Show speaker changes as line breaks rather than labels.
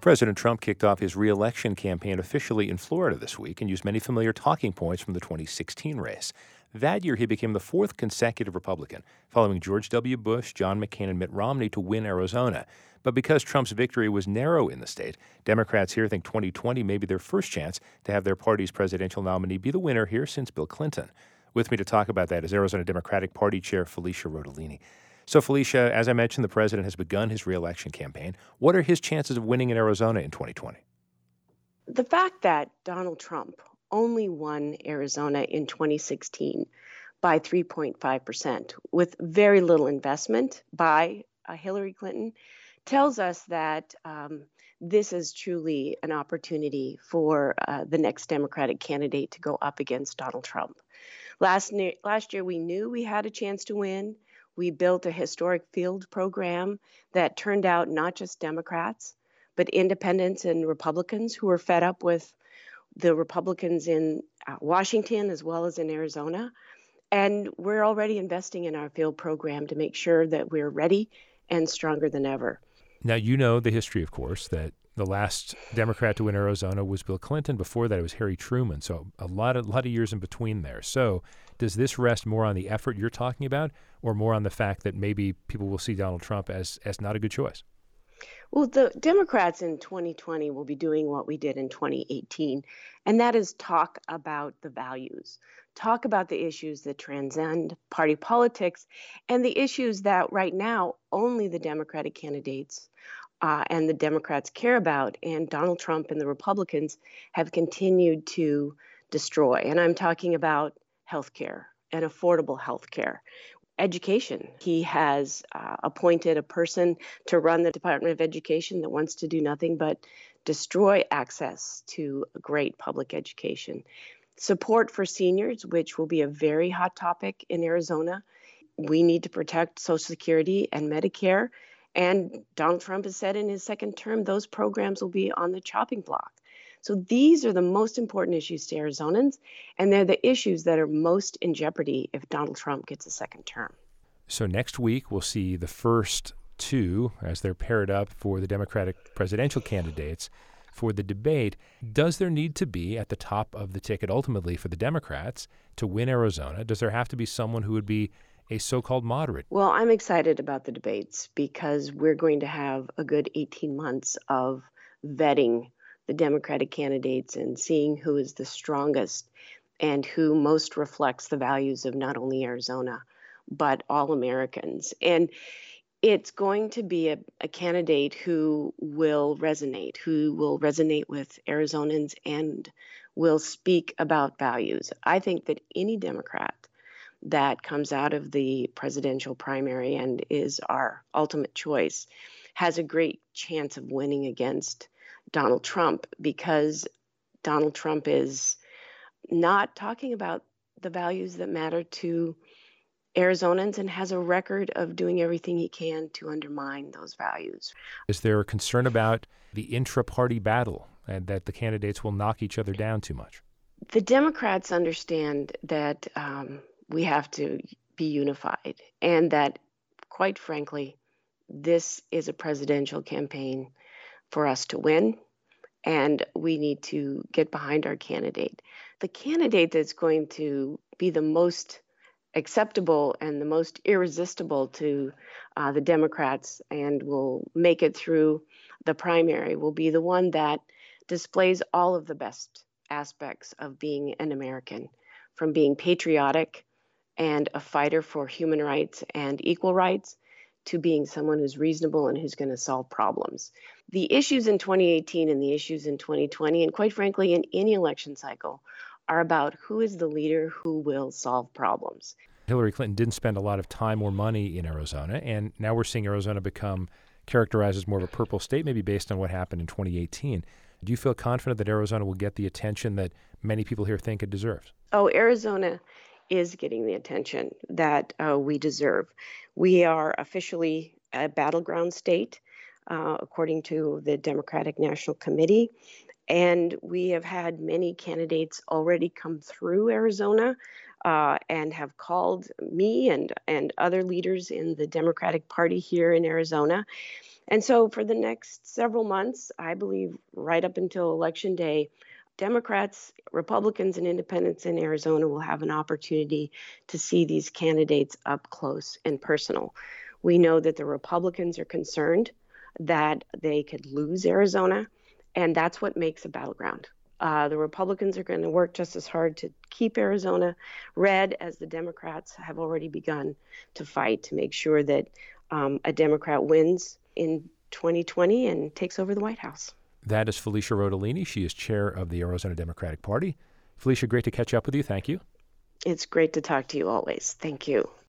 President Trump kicked off his re-election campaign officially in Florida this week and used many familiar talking points from the 2016 race. That year, he became the fourth consecutive Republican, following George W. Bush, John McCain, and Mitt Romney to win Arizona. But because Trump's victory was narrow in the state, Democrats here think 2020 may be their first chance to have their party's presidential nominee be the winner here since Bill Clinton. With me to talk about that is Arizona Democratic Party Chair Felicia Rodolini. So, Felicia, as I mentioned, the president has begun his re-election campaign. What are his chances of winning in Arizona in 2020?
The fact that Donald Trump only won Arizona in 2016 by 3.5% with very little investment by Hillary Clinton tells us that this is truly an opportunity for the next Democratic candidate to go up against Donald Trump. Last year, we knew we had a chance to win. We built a historic field program that turned out not just Democrats, but independents and Republicans who were fed up with the Republicans in Washington as well as in Arizona. And we're already investing in our field program to make sure that we're ready and stronger than ever.
Now, you know the history, of course, that the last Democrat to win Arizona was Bill Clinton. Before that, it was Harry Truman. So a lot of years in between there. So does this rest more on the effort you're talking about or more on the fact that maybe people will see Donald Trump as not a good choice?
Well, the Democrats in 2020 will be doing what we did in 2018, and that is talk about the values, talk about the issues that transcend party politics, and the issues that right now only the Democratic candidates and the Democrats care about, and Donald Trump and the Republicans have continued to destroy. And I'm talking about health care and affordable health care. Education. He has appointed a person to run the Department of Education that wants to do nothing but destroy access to great public education. Support for seniors, which will be a very hot topic in Arizona. We need to protect Social Security and Medicare. And Donald Trump has said in his second term, those programs will be on the chopping block. So these are the most important issues to Arizonans, and they're the issues that are most in jeopardy if Donald Trump gets a second term.
So next week, we'll see the first two as they're paired up for the Democratic presidential candidates for the debate. Does there need to be at the top of the ticket ultimately for the Democrats to win Arizona? Does there have to be someone who would be a so-called moderate?
Well, I'm excited about the debates because we're going to have a good 18 months of vetting the Democratic candidates and seeing who is the strongest and who most reflects the values of not only Arizona, but all Americans. And it's going to be a candidate who will resonate with Arizonans and will speak about values. I think that any Democrat that comes out of the presidential primary and is our ultimate choice has a great chance of winning against Donald Trump because Donald Trump is not talking about the values that matter to Arizonans and has a record of doing everything he can to undermine those values.
Is there a concern about the intra-party battle and that the candidates will knock each other down too much?
The Democrats understand that we have to be unified and that, quite frankly, this is a presidential campaign for us to win, and we need to get behind our candidate. The candidate that's going to be the most acceptable and the most irresistible to the Democrats and will make it through the primary will be the one that displays all of the best aspects of being an American, from being patriotic and a fighter for human rights and equal rights to being someone who's reasonable and who's going to solve problems. The issues in 2018 and the issues in 2020, and quite frankly, in any election cycle, are about who is the leader who will solve problems.
Hillary Clinton didn't spend a lot of time or money in Arizona, and now we're seeing Arizona become characterized as more of a purple state, maybe based on what happened in 2018. Do you feel confident that Arizona will get the attention that many people here think it deserves?
Oh, Arizona is getting the attention that we deserve. We are officially a battleground state, according to the Democratic National Committee. And we have had many candidates already come through Arizona and have called me and other leaders in the Democratic Party here in Arizona. And so for the next several months, I believe right up until Election Day, Democrats, Republicans, and independents in Arizona will have an opportunity to see these candidates up close and personal. We know that the Republicans are concerned that they could lose Arizona, and that's what makes a battleground. The Republicans are going to work just as hard to keep Arizona red as the Democrats have already begun to fight to make sure that a Democrat wins in 2020 and takes over the White House.
That is Felicia Rodolini. She is chair of the Arizona Democratic Party. Felicia, great to catch up with you. Thank you.
It's great to talk to you always. Thank you.